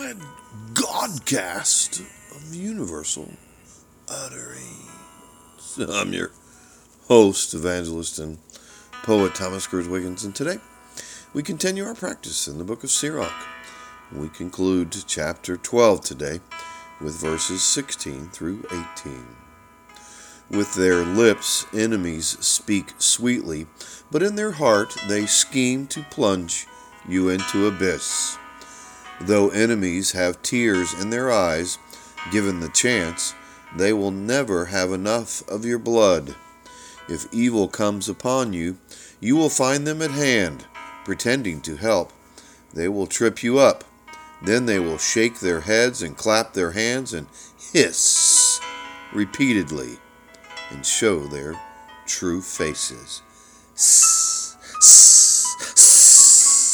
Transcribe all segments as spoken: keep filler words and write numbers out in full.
Planet Godcast of Universal Utterings. I'm your host, evangelist, and poet Thomas Cruz Wiggins, and today we continue our practice in the book of Sirach. We conclude chapter twelve today with verses sixteen through eighteen. With their lips enemies speak sweetly, but in their heart they scheme to plunge you into abyss. Though enemies have tears in their eyes, given the chance, they will never have enough of your blood. If evil comes upon you, you will find them at hand, pretending to help. They will trip you up. Then they will shake their heads and clap their hands and hiss repeatedly and show their true faces. Sss, sss, sss.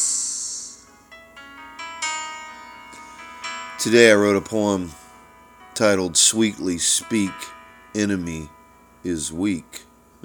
Today I wrote a poem titled Sweetly Speak, Enemy is Weak.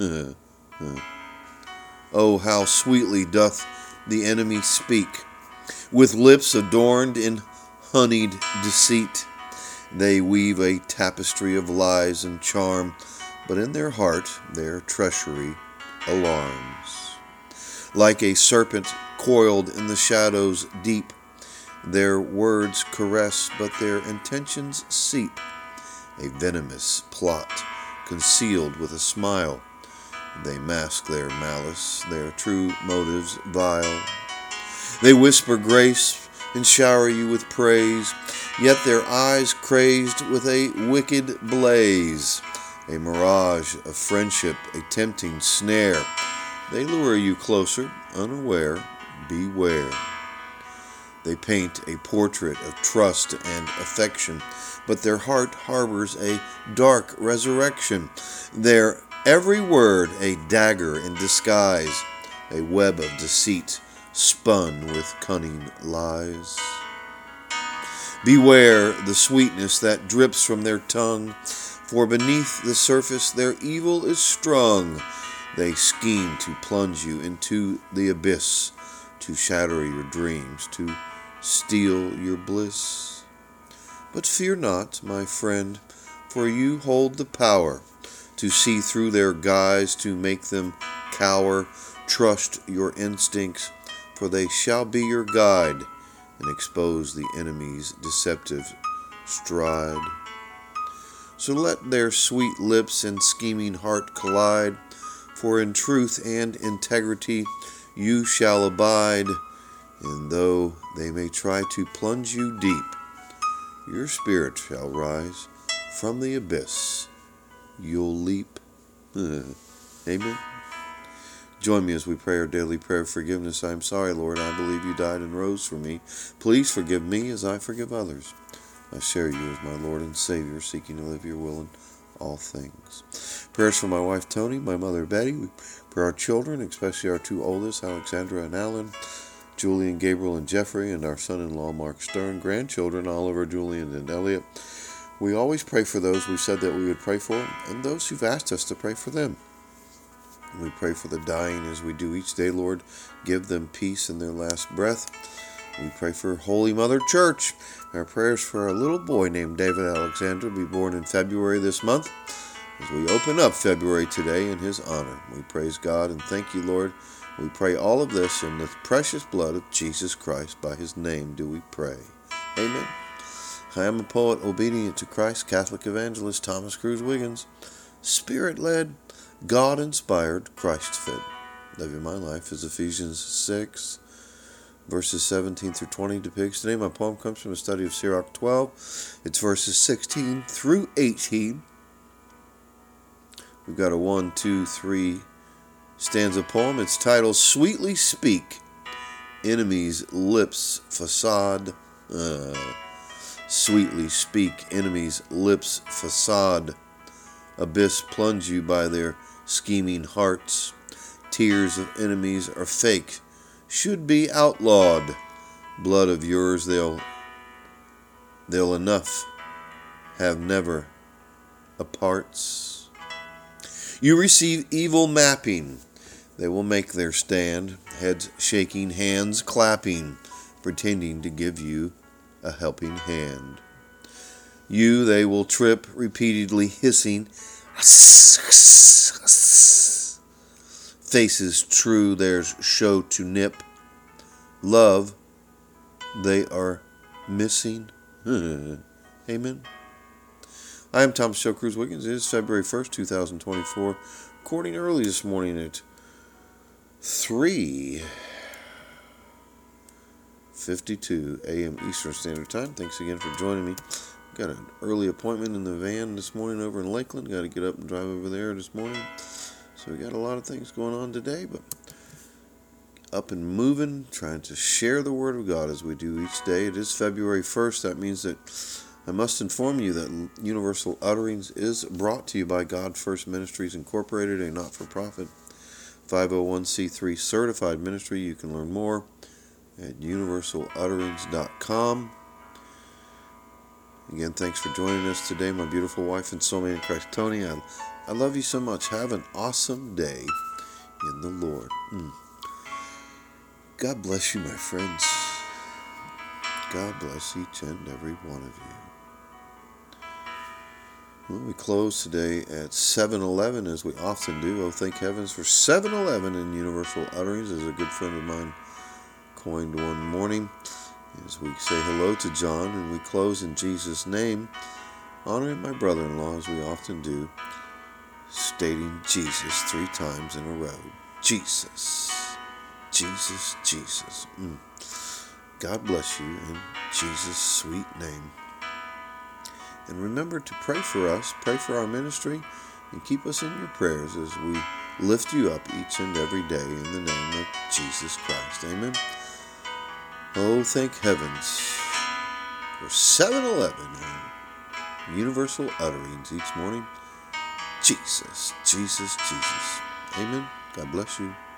Oh, how sweetly doth the enemy speak, with lips adorned in honeyed deceit. They weave a tapestry of lies and charm, but in their heart their treachery alarms. Like a serpent coiled in the shadows deep, their words caress, but their intentions seep. A venomous plot concealed with a smile. They mask their malice, their true motives vile. They whisper grace and shower you with praise, yet their eyes crazed with a wicked blaze. A mirage of friendship, a tempting snare. They lure you closer, unaware, beware. They paint a portrait of trust and affection, but their heart harbors a dark resurrection. Their every word a dagger in disguise, a web of deceit spun with cunning lies. Beware the sweetness that drips from their tongue, for beneath the surface their evil is strong. They scheme to plunge you into the abyss, to shatter your dreams, to steal your bliss. But fear not, my friend, for you hold the power to see through their guise, to make them cower. Trust your instincts, for they shall be your guide, and expose the enemy's deceptive stride. So let their sweet lips and scheming heart collide, for in truth and integrity you shall abide. And though they may try to plunge you deep, your spirit shall rise from the abyss. You'll leap. Amen. Join me as we pray our daily prayer of forgiveness. I am sorry, Lord. I believe you died and rose for me. Please forgive me as I forgive others. I share you as my Lord and Savior, seeking to live your will in all things. Prayers for my wife, Tony, my mother, Betty. We pray our children, especially our two oldest, Alexandra and Alan, Julian, Gabriel, and Jeffrey, and our son-in-law, Mark Stern, grandchildren, Oliver, Julian, and Elliot. We always pray for those we said that we would pray for, and those who've asked us to pray for them. We pray for the dying as we do each day, Lord. Give them peace in their last breath. We pray for Holy Mother Church. Our prayers for our little boy named David Alexander, be born in February this month. As we open up February today in his honor, we praise God and thank you, Lord. We pray all of this in the precious blood of Jesus Christ. By his name do we pray. Amen. I am a poet obedient to Christ, Catholic evangelist Thomas Cruz Wiggins, Spirit-led, God-inspired, Christ-fed. Living my life as Ephesians six, verses seventeen through twenty depicts. Today my poem comes from a study of Sirach twelve. It's verses sixteen through eighteen. We've got a one, two, three stanza poem. It's titled Sweetly Speak, Enemy's Lips Facade. Uh, sweetly speak, enemy's lips facade. Abyss plunge you by their scheming hearts. Tears of enemies are fake, should be outlawed. Blood of yours they'll they'll enough have never aparts. You receive evil mapping. They will make their stand, heads shaking, hands clapping, pretending to give you a helping hand. You they will trip, repeatedly hissing, faces true theirs show to nip. Love they are missing. Amen. I am Thomas Joe Cruz Wiggins. It is February first, two thousand twenty-four. Recording early this morning at three fifty-two a.m. Eastern Standard Time. Thanks again for joining me. Got an early appointment in the van this morning over in Lakeland. Got to get up and drive over there this morning. So we got a lot of things going on today, but up and moving, trying to share the Word of God as we do each day. It is February first. That means that I must inform you that Universal Utterings is brought to you by God First Ministries Incorporated, a not-for-profit five oh one c three certified ministry. You can learn more at universal utterings dot com. Again, thanks for joining us today, my beautiful wife and soulmate in Christ, Tony. I, I love you so much. Have an awesome day in the Lord. Mm. God bless you, my friends. God bless each and every one of you. Well, we close today at seven eleven, as we often do. Oh, thank heavens for seven eleven in Universal Utterings, as a good friend of mine coined one morning. As we say hello to John, and we close in Jesus' name, honoring my brother-in-law, as we often do, stating Jesus three times in a row. Jesus, Jesus, Jesus. Mm. God bless you in Jesus' sweet name. And remember to pray for us, pray for our ministry, and keep us in your prayers as we lift you up each and every day in the name of Jesus Christ. Amen. Oh, thank heavens for seven eleven and Universal Utterings each morning. Jesus, Jesus, Jesus. Amen. God bless you.